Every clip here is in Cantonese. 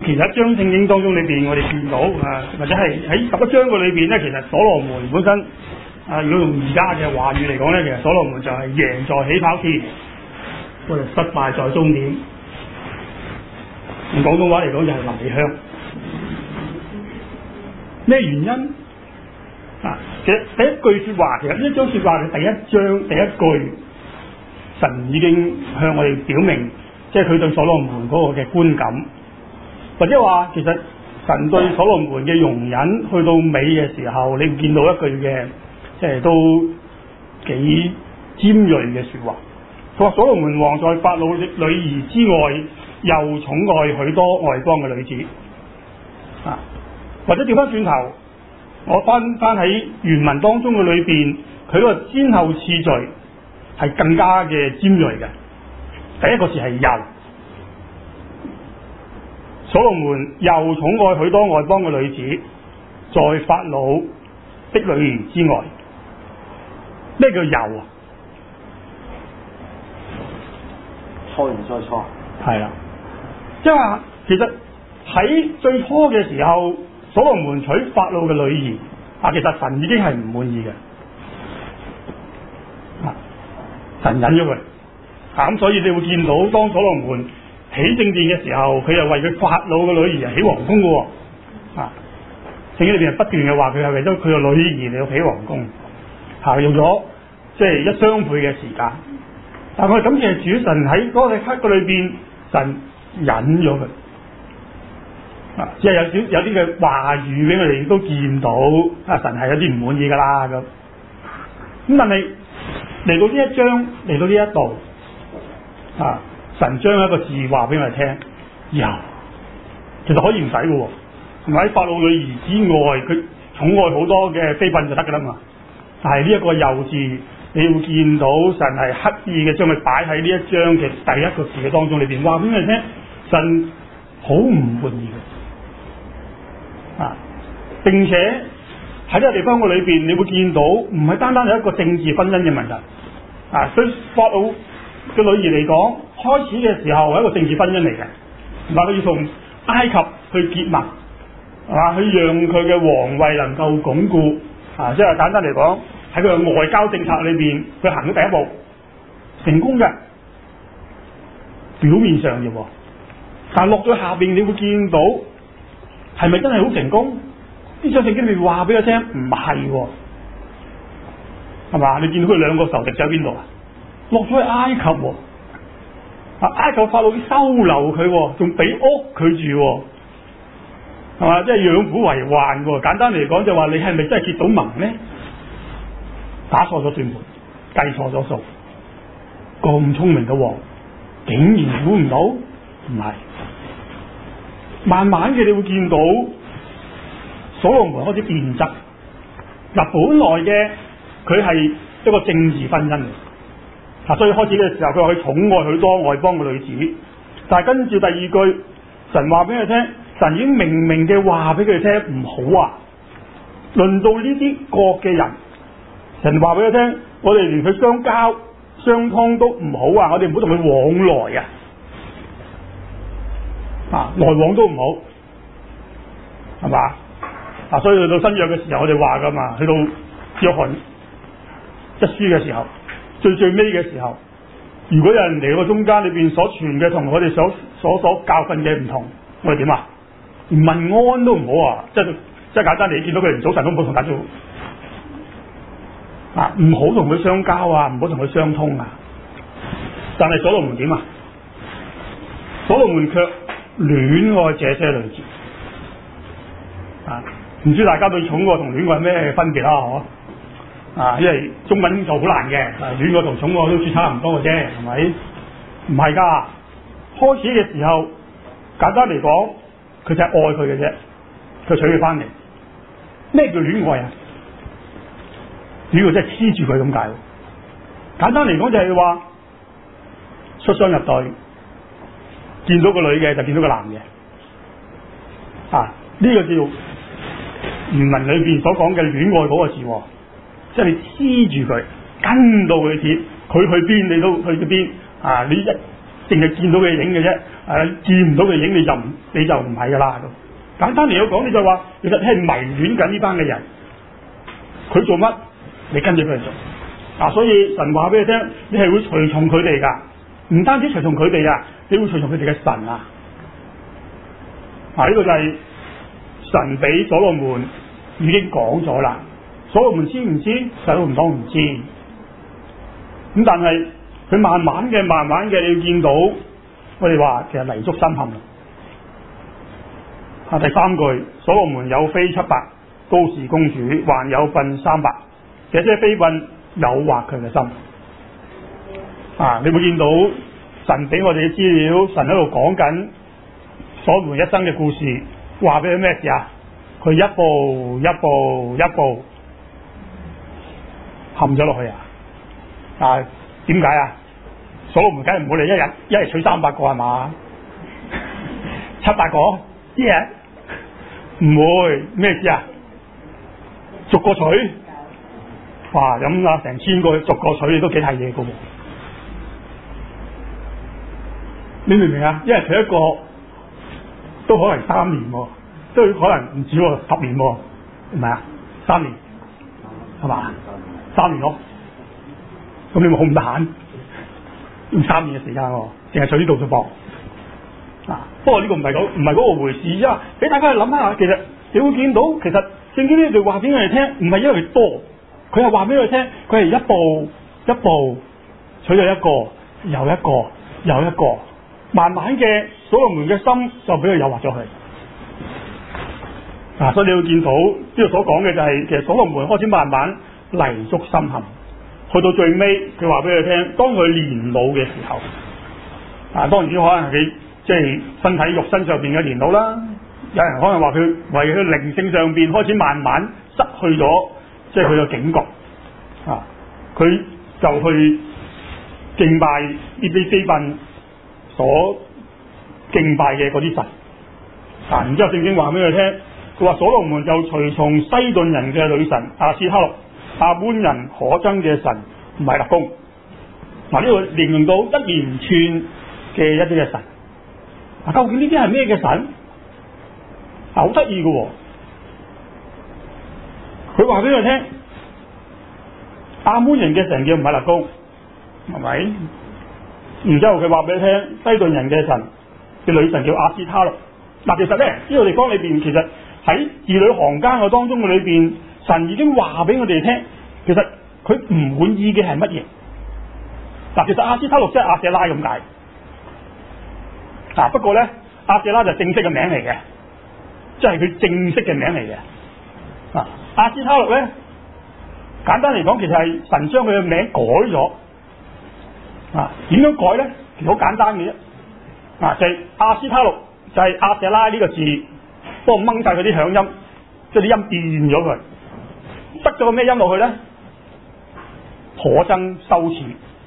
其實一章聖經當中裏邊，我哋見到或者係喺11章嘅裏邊咧，其實所羅門本身如果用而家嘅話語嚟講咧，其實所羅門就係贏在起跑線，我哋失敗在終點。用廣東話嚟講就係臨尾香。咩原因？其實第一句説話，其實呢一章説話嘅第一句，神已經向我哋表明，即係佢對所羅門嗰個嘅觀感，或者話其實神對所羅門嘅容忍，去到尾嘅時候，你見到一句嘅，即係都幾尖鋭嘅説話。佢話所羅門王在法老的女兒之外，又寵愛許多外邦嘅女子。或者調翻轉頭，我翻喺原文當中嘅裏邊，佢嗰個先後次序係更加嘅尖鋭嘅。第一個字係又，所羅門又寵愛許多外邦嘅女子，在法老的女兒之外。咩叫又啊？ 錯完再錯。 係啦，即係話其實喺最初嘅時候，所羅門娶法老嘅女兒其實神已經係唔滿意嘅，神忍咗佢。咁所以你會見到當所羅門起正殿嘅時候，佢又為佢法老嘅女兒起皇宮嘅喎。聖經裏邊不斷嘅話佢係為咗佢個女兒嚟到起皇宮，用咗即係1雙倍嘅時間。但係我哋感謝主，神喺嗰個刻裏邊，神忍咗佢。即係有啲嘅話語俾我哋都見到，神係有啲唔滿意㗎啦咁。但係嚟到呢一章，嚟到呢一度，神將一個字話俾我哋聽，又其實可以唔使嘅喎，唔喺法老女兒之外，佢寵愛好多嘅妃嬪就得㗎啦嘛。但係呢一個又字，你會見到神係刻意嘅將佢擺喺呢一章嘅第一個字嘅當中裏邊，話俾我哋聽，神好唔滿意嘅。並且喺呢個地方嘅裏邊，你會見到唔係單單係一個政治婚姻嘅問題。對法老嘅女兒嚟講，開始嘅時候係一個政治婚姻嚟嘅，佢要同埃及去結盟，去讓佢嘅皇位能夠鞏固。即係簡單嚟講，喺佢嘅外交政策裏邊，佢行咗第一步，成功嘅，表面上嘅喎。但係落咗下邊，你會見到係咪真係好成功？呢章聖經裏面話俾佢聽，唔係喎，係嘛？你見到佢兩個仇敵喺邊度啊？落咗去埃及喎，埃及法老收留佢，仲俾屋佢住喎，係嘛？即係養虎為患喎。簡單嚟講就話你係咪真係結到盟咧？打錯咗算盤，計錯咗數。咁聰明嘅王，竟然估唔到，唔係。慢慢嘅你會見到所羅門開始變質。本來嘅佢係一個政治婚姻嚟，所以開始嘅時候佢話佢寵愛許多外邦嘅女子，但係跟住第二句神話俾佢聽，神已經明明嘅話俾佢聽唔好啊！輪到呢啲國嘅人，神話俾佢聽，我哋連佢相交相通都唔好啊！我哋唔好同佢往來來往都唔好，係嘛？所以去到新約嘅時候，我哋話噶嘛，去到約翰一書嘅時候，最尾嘅時候，如果有人嚟到中間裏邊所傳嘅同我哋所教訓嘅唔同，我哋點啊？連問安都唔好啊！即係簡單，你見到佢連早晨都唔好同打招呼，唔好同佢相交啊，唔好同佢相通啊。但係所羅門點啊？所羅門卻戀愛這些女子，唔知大家對寵愛同戀愛有咩分別啦？因為中文就好難嘅，戀愛同寵愛都似差唔多嘅啫，係咪？唔係㗎，開始嘅時候，簡單嚟講，佢就係愛佢嘅啫，佢娶佢翻嚟。咩叫戀愛啊？戀愛即係黐住佢咁解。簡單嚟講就係話出雙入對。見到個女嘅就見到個男嘅，呢個叫原文裏邊所講嘅戀愛嗰個字，即係你黐住佢，跟到佢貼，佢去邊你都去邊，你一淨係見到佢影嘅啫，見唔到佢影你就唔係噶啦。簡單嚟講，你就話其實你係迷戀緊呢班嘅人，佢做乜你跟住佢做。所以神話俾你聽，你係會隨從佢哋噶，唔單止隨從佢哋啊，你會隨從佢哋嘅神啊。呢個就係神俾所羅門已經講咗啦。所羅門知唔知？所羅門當唔知。咁但係佢慢慢嘅，你要見到我哋話其實泥足深陷。第三句，所羅門有妃700，高氏公主還有嬪300，這些妃嬪誘惑佢嘅心。你會見到神俾我哋嘅資料，神喺度講緊所羅門一生嘅故事，話俾佢咩事啊？佢一步陷咗落去啊！點解啊？所羅門梗係唔會嚟一日娶300個係嘛？700個一日唔會，咩事啊？逐個娶，哇咁成1000個逐個娶，你都幾睇嘢噶喎！你明唔明啊？一日娶一個都可能3年喎，都可能唔止喎，10年喎，唔係啊？3年係嘛？3年咯，咁你咪好唔得閒，用3年嘅時間喎，淨係娶呢度啫噃。不過呢個唔係嗰個回事啫。俾大家去諗下，其實你會見到，其實聖經呢句話俾我哋聽，唔係因為佢多，佢係話俾我哋聽，佢係一步一步娶咗一個又一個又一個，慢慢嘅所羅門嘅心就俾佢誘惑咗佢。所以你會見到呢度所講嘅就係，其實所羅門開始慢慢泥足深陷，去到最尾佢話俾佢聽，當佢年老嘅時候，當然可能係佢即係身體肉身上邊嘅年老啦。有人可能話佢為佢靈性上邊開始慢慢失去咗，即係佢嘅警覺。佢就去敬拜呢啲妃嬪所敬拜嘅嗰啲神。然之後聖經話俾佢聽，佢話所羅門就隨從西頓人嘅女神亞斯他錄、亞捫人可憎嘅神米勒公。呢個形容到一連串嘅一啲嘅神。究竟呢啲係咩嘅神？好得意嘅喎，佢話俾佢聽，亞捫人嘅神叫米勒公，係咪？然之後佢話俾佢聽，西頓人嘅神嘅女神叫亞斯他錄。其實咧呢個地方裏邊，其實喺字裏行間嘅當中嘅裏邊，神已經話俾我哋聽，其實佢唔滿意嘅係乜嘢？其實亞斯他錄即係亞舍拉咁解。不過咧，亞舍拉就正式嘅名嚟嘅，即係佢正式嘅名嚟嘅。亞斯他錄咧，簡單嚟講，其實係神將佢嘅名改咗。點樣改咧？其實好簡單嘅啫。就係亞斯他錄就係亞舍拉呢個字，幫我掹晒佢啲響音，即係啲音變咗佢，得咗個咩音落去咧？可憎羞恥。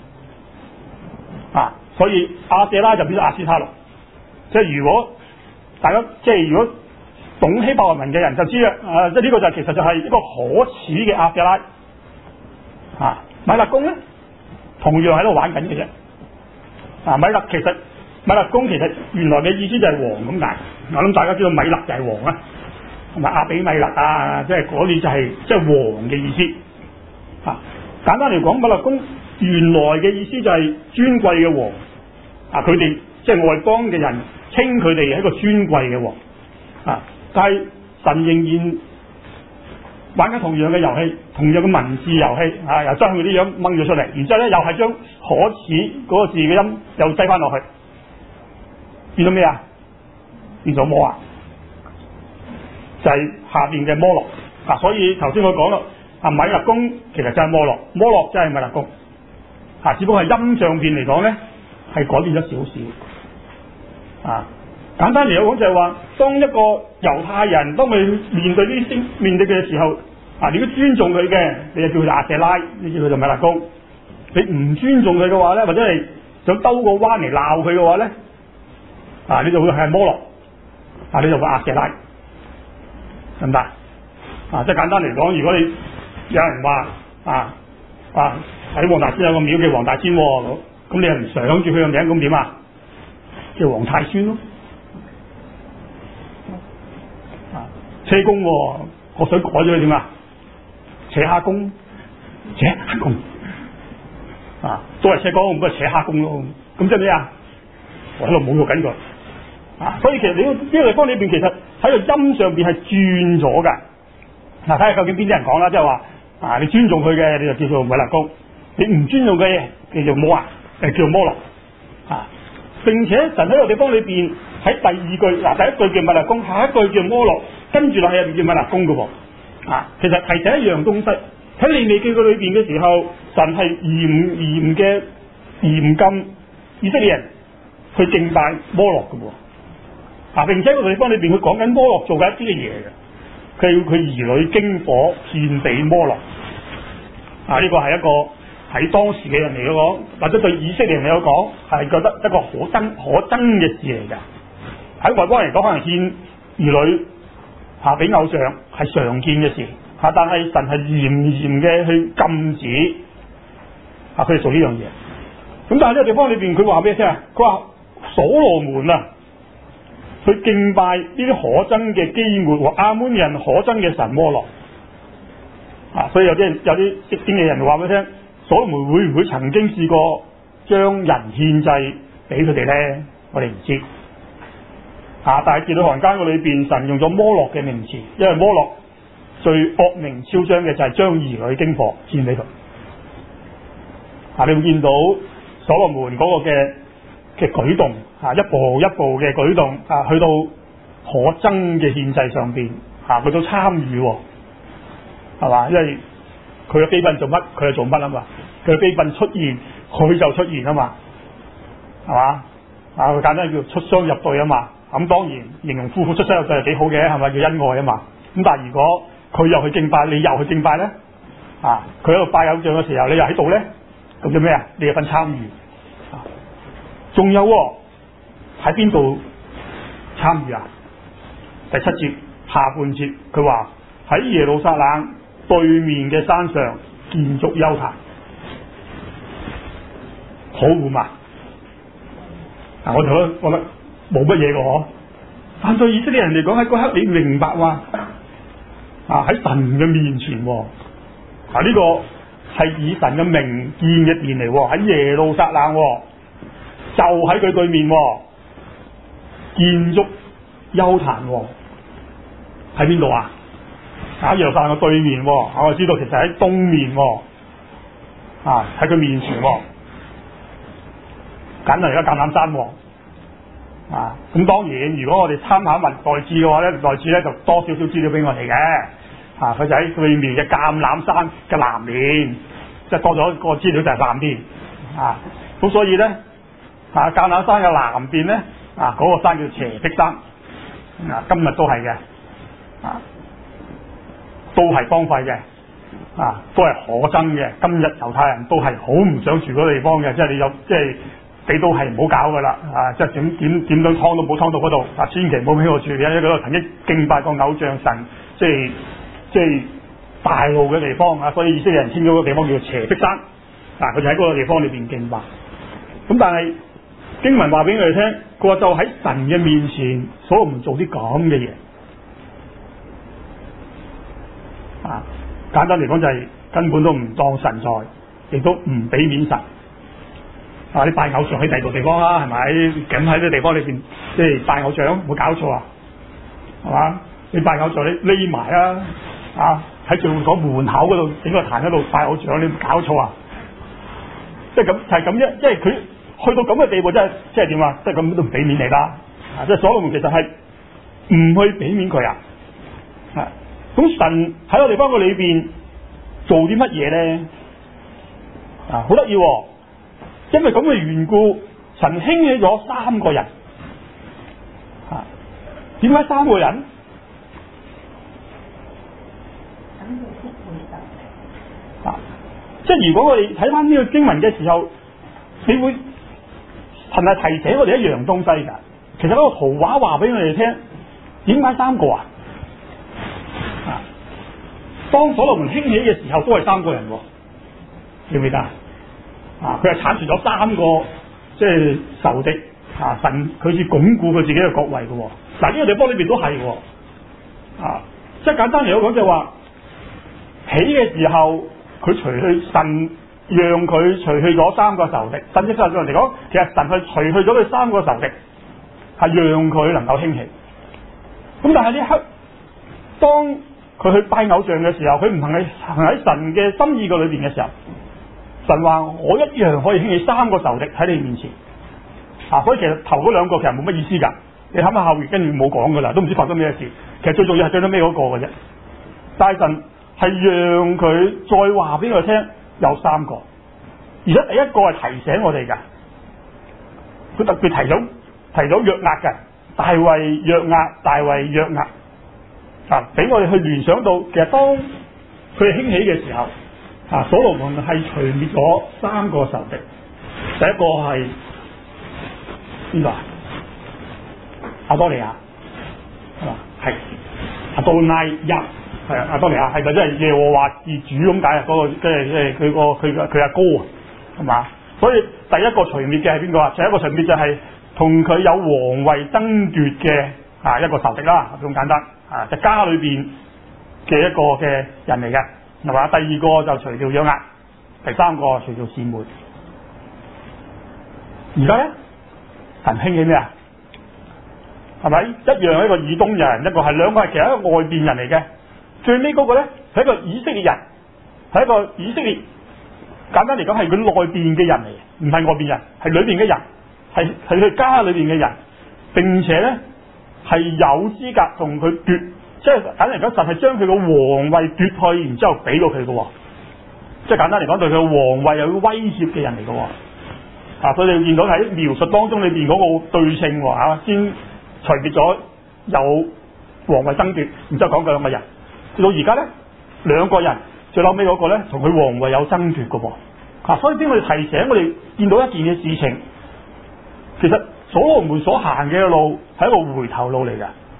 所以亞舍拉就變咗亞斯他錄。即係如果大家如果懂希伯來文嘅人就知啦，即係呢個就其實就係一個可恥嘅亞舍拉。米勒公咧同樣喺度玩緊嘅啫。米勒公其實原來嘅意思就係王咁解。我諗大家知道米勒就係王啦，同埋亞比米勒即係嗰啲就係即係王嘅意思。簡單嚟講，米勒公原來嘅意思就係尊貴嘅王。佢哋即係外邦嘅人稱佢哋係一個尊貴嘅王。但係神仍然玩緊同樣嘅遊戲，同樣嘅文字遊戲，又將佢啲樣掹咗出嚟，然之後咧又係將可恥嗰個字嘅音又擠翻落去，變咗咩啊？變咗摩押，就係下邊嘅摩洛。所以頭先我講啦，米勒公其實就係摩洛，摩洛即係米勒公。只不過係音上邊嚟講咧，係改變咗少少。簡單嚟講就係話，當一個猶太人當佢面對呢啲面對嘅時候，你如果尊重佢嘅，你就叫佢亞舍拉，你叫佢做米勒公；你唔尊重佢嘅話咧，或者係想兜個彎嚟鬧佢嘅話咧，你就會係摩洛，你就會亞舍拉，明白？即係簡單嚟講，如果你有人話喺黃大仙有個廟叫黃大仙喎，咁你又唔想住佢個名，咁點啊？ 叫皇太孫咯。車公喎，我想改咗佢點啊？扯蝦公，扯蝦公都係車公，唔係扯蝦公咯。咁即係咩啊？我喺度侮辱緊佢所以其實你呢個地方裏邊其實喺個音上邊係轉咗㗎。睇下究竟邊啲人講啦，即係話你尊重佢嘅你就叫做米勒公，你唔尊重嘅叫做摩叫做摩洛並且神喺個地方裏邊喺第二句第一句叫米勒公，下一句叫摩洛，跟住落去入邊叫米勒公嘅喎其實提醒一樣東西，喺利未記嘅裏邊嘅時候，神係嚴禁以色列人去敬拜摩洛嘅喎並且個地方裏邊佢講緊摩洛做緊一啲嘅嘢嘅，佢要佢兒女經火獻俾摩洛呢個係一個喺當時嘅人嚟講，或者對以色列人嚟講係覺得一個可憎嘅事嚟㗎。喺外邦人嚟講，可能獻兒女俾偶像係常見嘅事但係神係嚴嘅去禁止佢哋做呢樣嘢。咁但係呢個地方裏邊佢話俾你聽佢話所羅門去敬拜呢啲可憎嘅基抹和亞捫人可憎嘅神摩洛所以有啲識經嘅人話俾你聽，所羅門會唔會曾經試過將人獻祭俾佢哋咧？我哋唔知但係見到漢間個裏邊神用咗摩洛嘅名詞，因為摩洛最惡名昭彰嘅就係將兒女經火獻俾佢你會見到所羅門嗰個嘅舉動一步一步嘅舉動去到可憎嘅獻祭上邊佢都參與係嘛？因為佢嘅妃嬪做乜佢就做乜啊嘛，佢嘅妃嬪出現佢就出現啊嘛，係嘛佢簡單叫出雙入對啊嘛。咁當然形容夫婦出雙入對係幾好嘅，係咪叫恩愛啊嘛？咁但係如果佢又去敬拜，你又去敬拜咧佢喺度拜偶像嘅時候你又喺度咧，咁叫咩啊？你有份參與仲有喺邊度參與第7節下半節佢話喺耶路撒冷對面嘅山上建築丘壇，好唔嘛？我覺得冇乜嘢嘅嗬。但對以色列人嚟講，喺嗰刻你明白話喺神嘅面前呢個係以神嘅名建嘅殿嚟喺耶路撒冷就喺佢對面建築丘壇喺邊度耶路撒冷嘅對面我知道其實喺東面喺佢面前梗係而家橄欖山咁當然如果我哋參考文代志嘅話咧，代志咧就多少少資料俾我哋嘅佢就喺對面嘅橄欖山嘅南面，即係多咗個資料就係南邊咁所以咧橄欖山嘅南邊咧嗰個山叫邪僻山今日都係嘅都係荒廢嘅都係可憎嘅。今日猶太人都係好唔想住嗰個地方嘅，即係你都係唔好搞噶啦即係點樣劏都冇劏到嗰度千祈唔好喺度住嘅，因為嗰度曾經敬拜過偶像神，即係大路嘅地方所以以色列人遷咗嗰個地方叫做邪僻山佢就喺嗰個地方裏邊敬拜。咁但係經文話俾我哋聽，佢話就喺神嘅面前，所羅門做啲咁嘅嘢簡單嚟講就係根本都唔當神在，亦都唔俾面神你拜偶像喺第二個地方啦，係咪？咁喺呢個地方裏邊即係拜偶像，冇搞錯係嘛？你拜偶像你匿埋喺聚會所門口嗰度整個壇喺度拜偶像，你搞錯即係咁就係咁啫，即係佢去到咁嘅地步，即係點即係咁都唔俾面你啦即係所羅門其實係唔去俾面佢咁神喺個地方個裏邊做啲乜嘢咧好得意因為咁嘅緣故，神興起咗3個人點解3個人即係如果我哋睇翻呢個經文嘅時候，你會神係提醒我哋一樣東西㗎。其實嗰個圖畫話俾我哋聽，點解3個當所羅門興起嘅時候，都係3個人記唔記得佢係剷除咗3個即係仇敵神佢是鞏固佢自己嘅國位嘅喎。嗱，呢個地方裏邊都係喎。即係簡單嚟講就係話，起嘅時候佢除去神讓佢除去咗3個仇敵，甚至上嚟講，其實神係除去咗佢3個仇敵，係讓佢能夠興起。咁但係呢刻，當佢去拜偶像嘅時候，佢唔行喺神嘅心意嘅裏邊嘅時候，神話我一樣可以興起3個仇敵喺你面前。所以其實頭嗰2個其實冇乜意思㗎。你諗下後面跟住冇講㗎啦，都唔知發生咩事。其實最重要係最尾嗰個嘅啫。但係神係讓佢再話俾佢聽有3個，而且第一個係提醒我哋㗎。佢特別提咗約押嘅，大衛約押。俾我哋去聯想到，其實當佢哋興起嘅時候，所羅門係除滅咗3個仇敵。第一個係邊個啊？亞多尼亞係嘛？係阿多拉一係阿多尼亞，係咪即係耶和華是主咁解啊？嗰個即係佢阿哥啊，係嘛？所以第一個除滅嘅係邊個啊？第一個除滅就係同佢有皇位爭奪嘅一個仇敵啦，咁簡單就家裏邊嘅一個嘅人嚟嘅，係嘛？第二個就除掉約押，第3個除掉示每。而家咧，神興起咩啊？係咪一樣係一個以東人，一個係兩個係其實一個外邊人嚟嘅。最尾嗰個咧係一個以色列人，係一個以色列。簡單嚟講係佢內邊嘅人嚟，唔係外邊人，係裏邊嘅人，係佢家裏邊嘅人。並且咧係有資格同佢奪，即係簡單嚟講，神係將佢個皇位奪去，然之後俾到佢嘅。即係簡單嚟講，對佢個皇位有威脅嘅人嚟嘅。所以你見到喺描述當中裏邊嗰個對稱先除滅咗有皇位爭奪，然之後講佢2個人，至到而家咧2個人，最後尾嗰個咧同佢皇位有爭奪嘅喎。所以俾我哋提醒我哋見到一件嘅事情，其實所羅門所行嘅路係一個回頭路嚟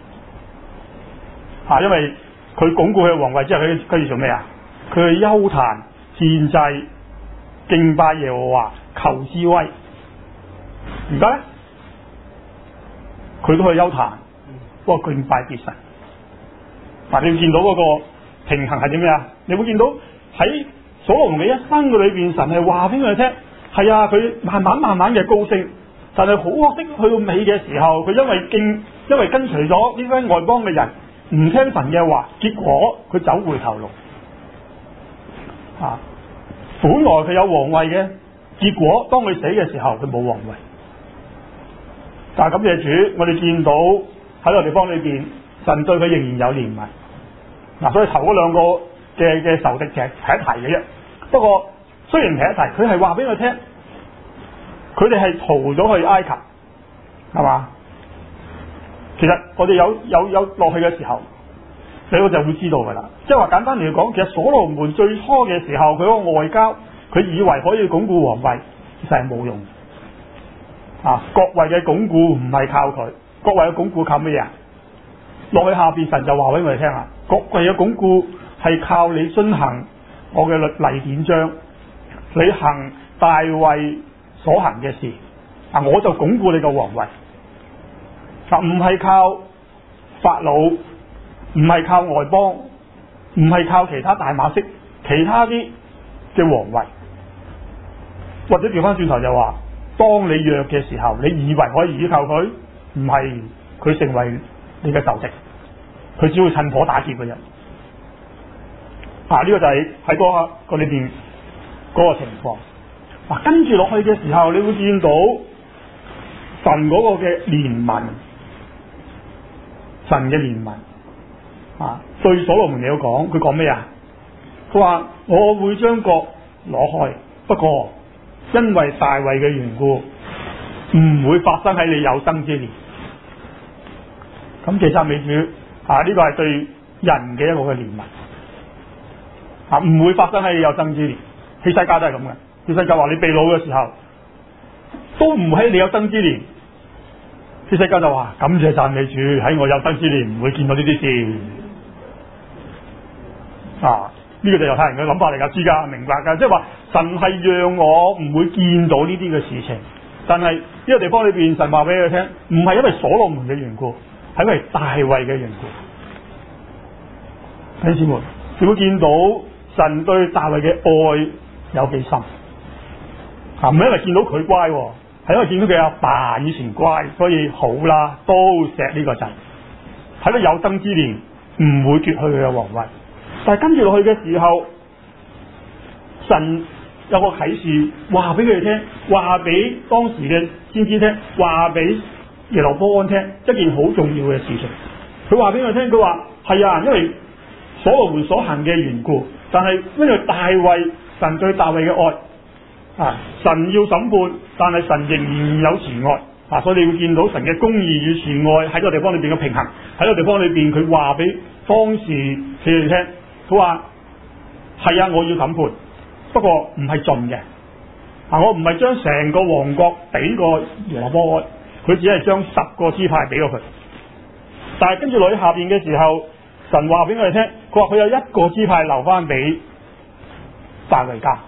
㗎。因為佢鞏固佢嘅皇位之後，佢要做咩啊？佢去邱壇獻祭、敬拜耶和華、求智慧。而家咧，佢都去邱壇，不過敬拜別神。你要見到嗰個平衡係點咩啊？你會見到喺所羅門嘅一生嘅裏邊，神係話俾佢聽，係啊，佢慢慢嘅高升，但係好可惜，去到尾嘅時候，佢因為跟隨咗呢班外邦嘅人，唔聽神嘅話，結果佢走回頭路。本來佢有皇位嘅，結果當佢死嘅時候，佢冇皇位。但係感謝主，我哋見到喺個地方裏邊，神對佢仍然有憐憫。所以頭嗰2個嘅仇敵其實提一提嘅啫。不過雖然提一提，佢係話俾佢聽，佢哋係逃咗去埃及，係嘛？其實我哋有落去嘅時候，你就會知道㗎啦。即係話簡單嚟講，其實所羅門最初嘅時候，佢嗰個外交，佢以為可以鞏固皇位，其實係冇用。國位嘅鞏固唔係靠佢，國位嘅鞏固靠咩嘢？落去下邊神就話俾我哋聽啦，國位嘅鞏固係靠你遵行我嘅律例典章，你行大衛所行嘅事，我就鞏固你個皇位。唔係靠法老，唔係靠外邦，唔係靠其他大馬色，其他啲嘅皇位，或者調翻轉頭就話，當你弱嘅時候，你以為可以依靠佢，唔係，佢成為你嘅仇敵，佢只會趁火打劫嘅人。呢個就係喺嗰個裏邊嗰個情況。跟住落去嘅時候，你會見到神嗰個嘅憐憫，神嘅憐憫。對所羅門嚟講，佢講咩啊？佢話我會將國攞開，不過因為大衛嘅緣故，唔會發生喺你有生之年。咁其實美主呢個係對人嘅一個嘅憐憫，唔會發生喺你有生之年。希西家都係咁嘅，希西家話你被擄嘅時候，都唔喺你有生之年。希西家就話感謝讚美主，喺我有生之年唔會見到呢啲事。呢個就猶太人嘅諗法嚟㗎，知㗎，明白㗎，即係話神係讓我唔會見到呢啲嘅事情， 但係呢個地方裏邊，神話俾佢聽，唔係因為所羅門嘅緣故，係因為大衛嘅緣故。弟兄姊妹，你會見到神對大衛嘅愛有幾深？唔係因為見到佢乖，係因為見到佢阿爸以前乖，所以好啦，都錫呢個仔。喺佢有生之年唔會奪去佢嘅皇位。但係跟住落去嘅時候，神有個啟示話俾佢哋聽，話俾當時嘅先知聽，話俾耶羅波安聽一件好重要嘅事情。佢話俾佢聽，佢話係啊，因為所羅門所行嘅緣故，但係因為大衛，神對大衛嘅愛啊，神要審判，但係神仍然有慈愛啊，所以你會見到神嘅公義與慈愛喺個地方裏邊嘅平衡。喺個地方裏邊，佢話俾當時佢哋聽，佢話係啊，我要審判，不過唔係盡嘅啊，我唔係將成個王國俾個耶羅波安，佢只係將10個支派俾咗佢。但係跟住落去下邊嘅時候，神話俾我哋聽，佢話佢有1個支派留翻俾大衛家。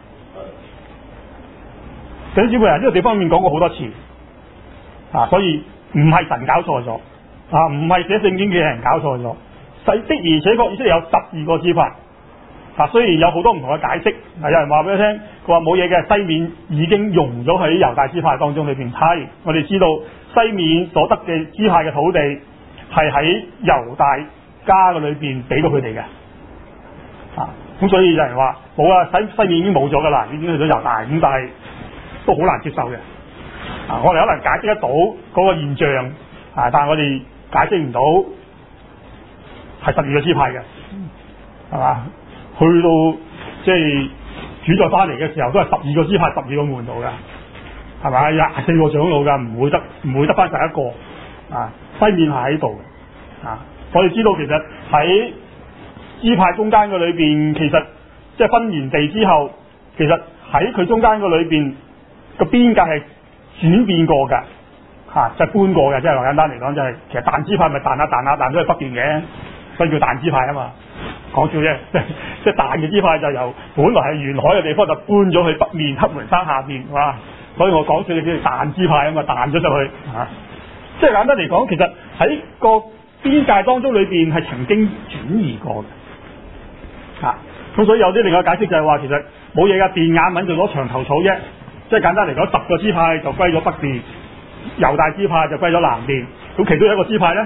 弟兄姊妹啊，呢個地方面講過好多次啊，所以唔係神搞錯咗啊，唔係寫聖經嘅人搞錯咗。的而且確以色列有12個支派啊，雖然有好多唔同嘅解釋。有人話俾佢聽，佢話冇嘢嘅，西面已經融咗喺猶大支派當中裏邊。係，我哋知道西面所得嘅支派嘅土地係喺猶大家嘅裏邊俾到佢哋嘅啊，咁所以有人話冇啊，西面已經冇咗噶啦，已經去咗猶大，咁但係都好難接受嘅啊！我哋可能解釋得到嗰個現象啊，但係我哋解釋唔到係12個支派嘅，係嘛？去到即係主再翻嚟嘅時候，都係12個支派、12個門徒嘅，係咪？24個長老嘅，唔會得翻11個啊！西面係喺度啊！我哋知道其實喺支派中間嘅裏邊，其實即係分完地之後，其實喺佢中間嘅裏邊個邊界係轉變過嘅，就係搬過嘅。即係話簡單嚟講，就係其實但支派咪彈都係北邊嘅，所以叫但支派啊嘛。講笑啫，即係但嘅支派就由本來係沿海嘅地方就搬咗去北面黑門山下邊，哇！所以我講笑就叫做但支派啊嘛，彈咗上去啊。即係簡單嚟講，其實喺個邊界當中裏邊係曾經轉移過嘅，咁所以有啲另外解釋就係話，其實冇嘢噶，便雅憫就攞牆頭草啫。即係簡單嚟講，10個支派就歸咗北邊，猶大支派就歸咗南邊。咁其中有一個支派咧，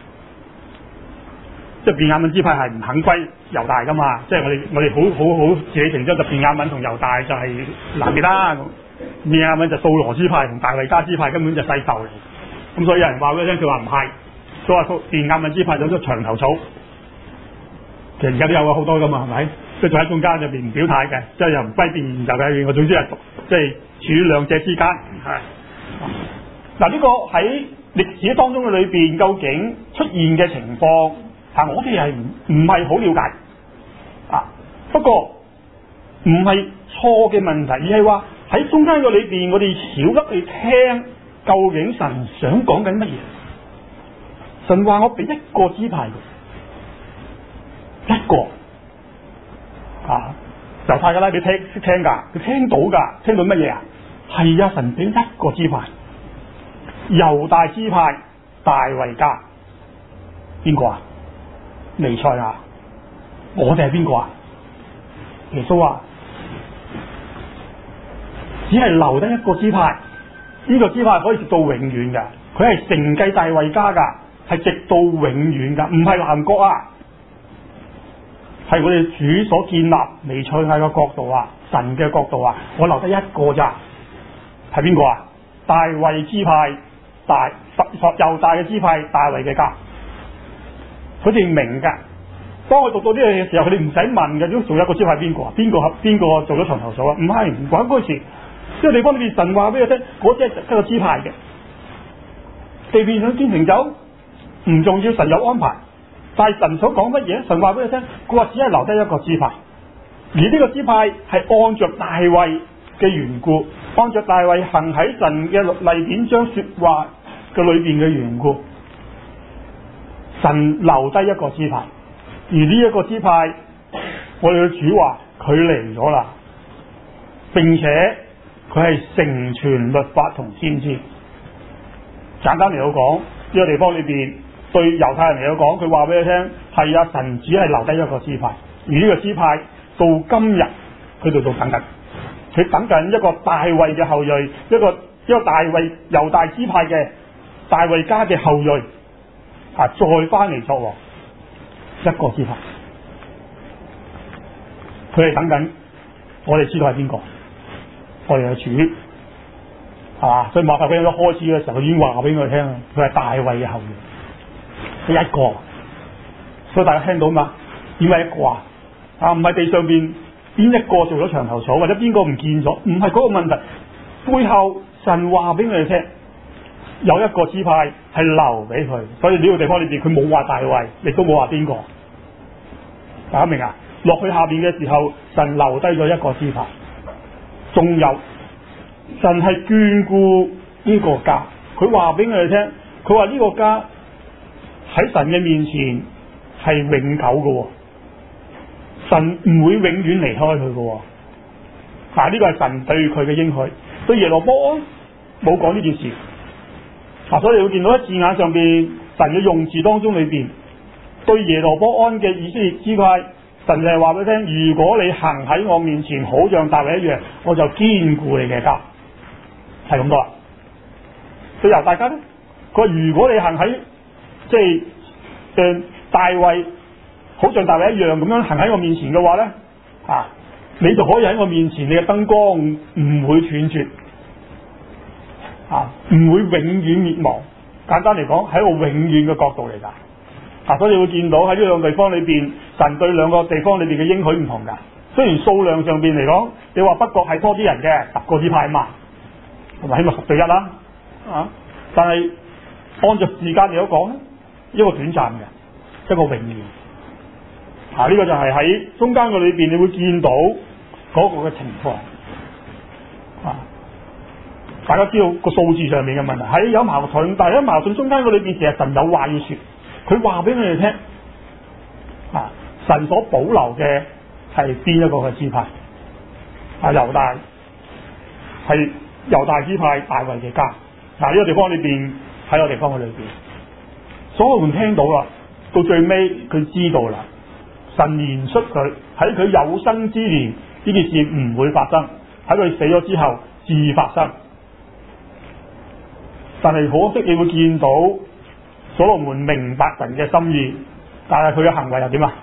即係便雅憫支派係唔肯歸猶大噶嘛。即係我哋好自己情，就便雅憫同猶大就係南邊啦。便雅憫就掃羅支派同大衛家支派根本就世仇嚟。咁所以有人話俾佢聽，佢話唔係，佢話便雅憫支派就咗牆頭草。其實而家都有好多噶嘛，係咪？即係仲喺中間入邊唔表態嘅，即係又唔歸邊就嘅。我總之係即係處於兩者之間。係嗱，呢個喺歷史當中嘅裏邊，究竟出現嘅情況，我哋係唔係好了解啊？不過唔係錯嘅問題，而係話喺中間嘅裏邊，我哋少得去聽究竟神想講緊乜嘢。神話我俾1個支派1個猶太嘅拉比識聽㗎，佢聽到㗎，聽到乜嘢啊？係啊，神俾1個支派，猶大支派大衛家，邊個啊？彌賽亞，我哋係邊個啊？耶穌啊，只係留低1個支派，呢個支派可以直到永遠㗎，佢係承繼大衛家㗎，係直到永遠㗎，唔係南國啊。係我哋主所建立彌賽亞嘅國度啊，神嘅國度啊，我留低1個咋？係邊個啊？大衛支派猶大嘅支派，大衛嘅家，佢哋明㗎。當我讀到呢樣嘢嘅時候，佢哋唔使問嘅，仲有1個支派邊個啊？邊個做咗牆頭草啊？唔係，唔關嗰事。呢個地方裏邊神話俾佢聽，嗰只係1個支派嘅。地面上天成就唔重要，神有安排。但係神所講乜嘢？神話俾你聽，佢話只係留低1個支派，而呢個支派係按着大衛嘅緣故，按着大衛行喺神嘅律例典章說話嘅裏邊嘅緣故，神留低1個支派，而呢1個支派，我哋嘅主話佢嚟咗啦，並且佢係成全律法同先知。簡單嚟講，呢個地方裏邊對猶太人嚟講，佢話俾你聽係啊，神只係留低一個支派，而呢個支派到今日佢哋仲等緊，佢等緊一個大衛嘅後裔，一個大衛猶大支派嘅大衛家嘅後裔啊，再翻嚟作王，一個支派，佢係等緊。我哋知道係邊個？我哋嘅主，係嘛？所以馬太福音一開始嘅時候，佢已經話俾我哋聽，佢係大衛嘅後裔，佢一個。所以大家聽到嘛？點解一個啊？唔係地上邊邊一個做咗牆頭草，或者邊個唔見咗？唔係嗰個問題，背後神話俾我哋聽，有一個支派係留俾佢，所以呢個地方裏邊佢冇話大衛，亦都冇話邊個。大家明啊？落去下邊嘅時候，神留低咗一個支派，仲有神係眷顧呢個家。佢話俾我哋聽，佢話呢個家喺神嘅面前係永久嘅，神唔會永遠離開佢嘅。嗱，呢個係神對佢嘅應許。對耶羅波安冇講呢件事。所以你會見到喺字眼上邊，神嘅用字當中裏邊，對耶羅波安嘅以色列支派。神就係話俾你聽，如果你行喺我面前，好像大衛一樣，我就堅固你嘅家，係咁多啦。對猶大家咧，佢話如果你行喺即係大衛，好像大衛一樣咁樣行喺我面前嘅話咧，你就可以喺我面前，你嘅燈光唔會斷絕，唔會永遠滅亡。簡單嚟講，係一個永遠嘅角度嚟㗎。所以你會見到喺呢兩個地方裏邊，神對兩個地方裏邊嘅應許唔同㗎。雖然數量上邊嚟講，你話北國係多啲人嘅10個支派嘛，同埋起碼10對1啦，但係按照時間嚟講咧，一個短暫嘅，一個永遠。呢個就係喺中間嘅裏邊，你會見到嗰個嘅情況。大家知道個數字上面嘅問題係有矛盾，但係喺矛盾中間嘅裏邊，其實神有話要說。佢話俾我哋聽，神所保留嘅係邊一個嘅支派？猶大係猶大支派大衛嘅家。呢個地方裏邊喺個地方嘅裏邊，所羅門聽到啦，到最尾佢知道啦，神連出佢喺佢有生之年呢件事唔會發生，喺佢死咗之後至發生。但係可惜你會見到。所羅門明白神嘅心意，但係佢嘅行為又點啊？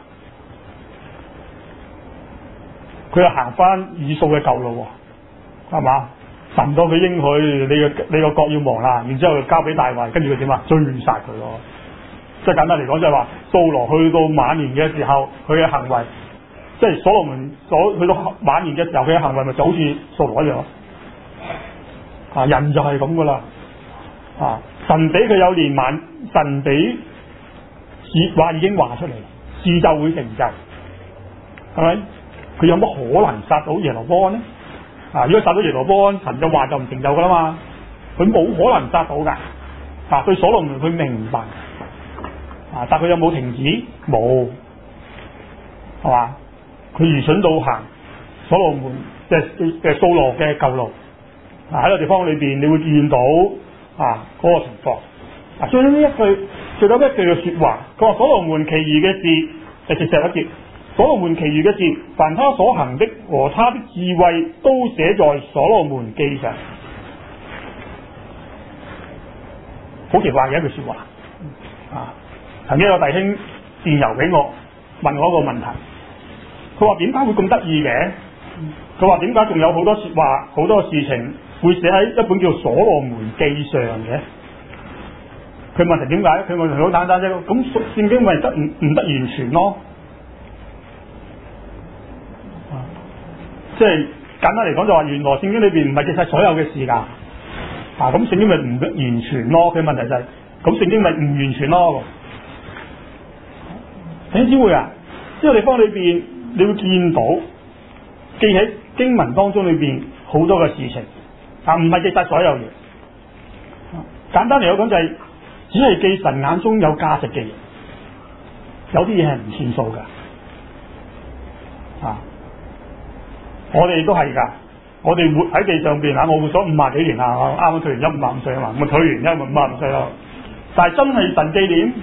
佢又行翻以掃嘅舊路，係嘛？神到佢應許你個國要亡啦，然之後交俾大衛，跟住佢點啊？追殺佢咯。即係簡單嚟講，就係話掃羅去到晚年嘅時候，佢嘅行為，即係所羅門去到晚年嘅時候，佢嘅行為咪就好似掃羅一樣。人就係咁噶啦。神俾佢有憐憫，神俾話已經話出嚟，事就會成就，係咪？佢有乜可能殺到耶羅波安呢？如果殺到耶羅波安，神嘅話就唔成就噶啦嘛。佢冇可能殺到噶。對所羅門佢明白，但佢有冇停止？冇，係嘛？佢愚蠢到行所羅門嘅掃羅嘅舊路。喺個地方裏邊，你會見到。嗰個情況。最後一句嘅說話，佢話所羅門其餘嘅事，第11節，所羅門其餘嘅事，凡他所行的和他的智慧，都寫在所羅門記上。好奇怪嘅一句說話。曾經有弟兄電郵俾我，問我一個問題，佢話點解會咁得意嘅？佢話點解仲有好多說話，好多事情會寫喺一本叫《所羅門記》上嘅？佢問題點解？佢問題好簡單啫。咁聖經咪唔得完全咯？即係簡單嚟講就話，原來聖經裏邊唔係記晒所有嘅事噶。咁聖經咪唔得完全咯？佢問題就係，咁聖經咪唔完全咯？點知會啊？呢個地方裏邊你會見到記喺經文當中裏邊好多嘅事情。唔係記晒所有嘢。簡單嚟講就係，只係記神眼中有價值嘅嘢。有啲嘢係唔算數噶。我哋都係噶。 我哋活喺地上邊啊，我活咗50幾年啊，啱啱退完休55歲啊嘛，咁退完休咪55歲咯。但係真係神紀念，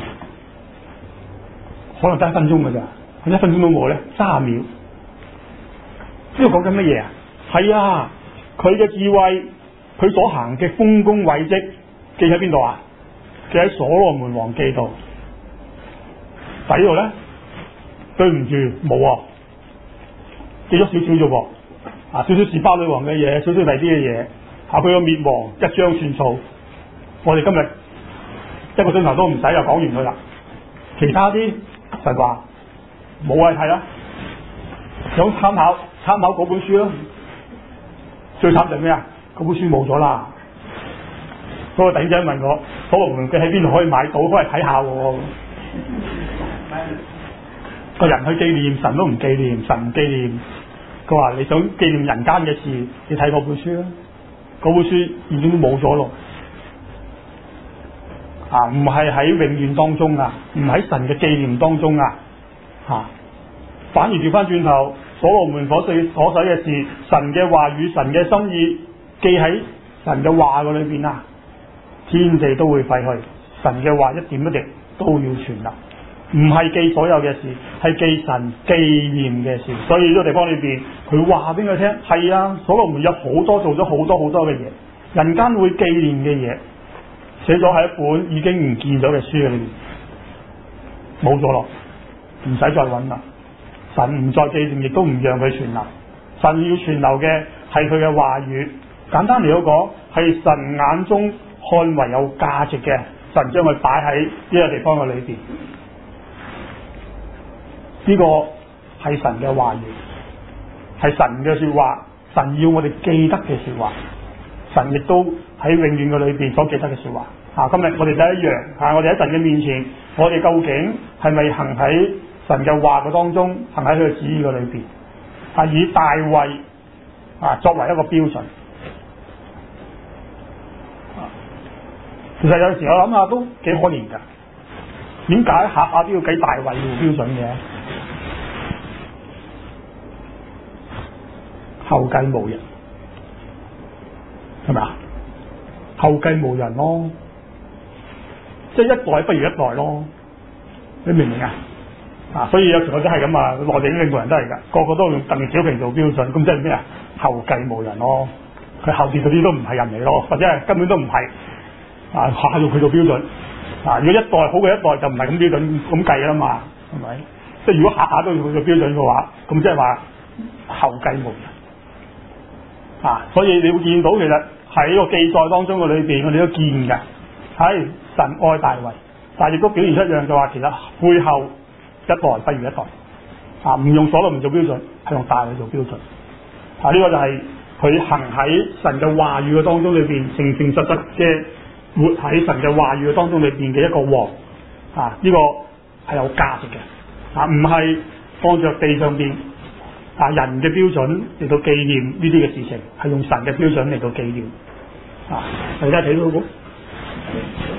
可能得1分鐘㗎咋，佢1分鐘都冇咧，30秒。呢度講緊乜嘢啊？係啊，佢嘅智慧，佢所行嘅豐功偉績，記喺邊度啊？記喺所羅門王記度。但呢度咧，對唔住冇啊，記咗少少啫喎。啊，少少士巴女王嘅嘢，少少第啲嘅嘢，佢個滅亡一張算數。我哋今日1個鐘頭都唔使就講完佢啦。其他啲神話冇謂睇啦，想參考嗰本書啦。最慘就係咩啊？嗰本書冇咗啦。嗰個弟仔問我，所羅門記喺邊度可以買到？翻嚟睇下喎。個人去紀念神都唔紀念，神唔紀念。佢話你想紀念人間嘅事，你睇嗰本書啦。嗰本書已經冇咗咯。唔係喺永遠當中啊，唔喺神嘅紀念當中啊。反而調翻轉頭，所羅門所寫嘅事，神嘅話語、神嘅心意，記喺神嘅話嘅裏邊啊，天地都會廢去，神嘅話一點一滴都要傳達。唔係記所有嘅事，係記神紀念嘅事。所以呢個地方裏邊，佢話俾佢聽，係啊，所羅門有好多做咗好多嘅嘢，人間會紀念嘅嘢，寫咗喺一本已經唔見咗嘅書裏面，冇咗咯，唔使再揾啦。神唔再紀念，亦都唔讓佢傳流。神要傳流嘅係佢嘅話語。簡單嚟講，係神眼中看為有價值嘅，神將佢擺喺呢個地方嘅裏邊。呢個係神嘅話語，係神嘅說話，神要我哋記得嘅說話，神亦都喺永遠嘅裏邊所記得嘅說話。今日我哋都一樣，我哋喺神嘅面前，我哋究竟係咪行喺神嘅話嘅當中，行喺佢嘅旨意嘅裏邊？以大衛作為一個標準。其實有時我諗下都幾可憐㗎，點解下下都要計大衛嘅標準嘅？後繼無人，係咪啊？後繼無人咯，即係一代不如一代咯，你明唔明啊？所以有時我真係咁啊，內地啲領導人都係㗎，個個都用鄧小平做標準，咁即係咩啊？後繼無人咯，佢後邊嗰啲都唔係人嚟咯，或者係根本都唔係下用佢做標準。如果一代好過一代就唔係咁標準咁計啦嘛，係咪？即係如果下下都用佢做標準嘅話，咁即係話後繼無人。所以你會見到其實喺個記載當中嘅裏邊，我哋都見嘅，係神愛大衛，但係亦都表現出一樣就話，其實背後一代不如一代，唔用所羅門做標準，係用大衛做標準。呢個就係佢行喺神嘅話語嘅當中裏邊，誠誠實實嘅活喺神嘅話語嘅當中裏邊嘅一個王。呢個係有價值嘅，唔係放着地上邊人嘅標準嚟到紀念呢啲嘅事情，係用神嘅標準嚟到紀念。大家睇到冇？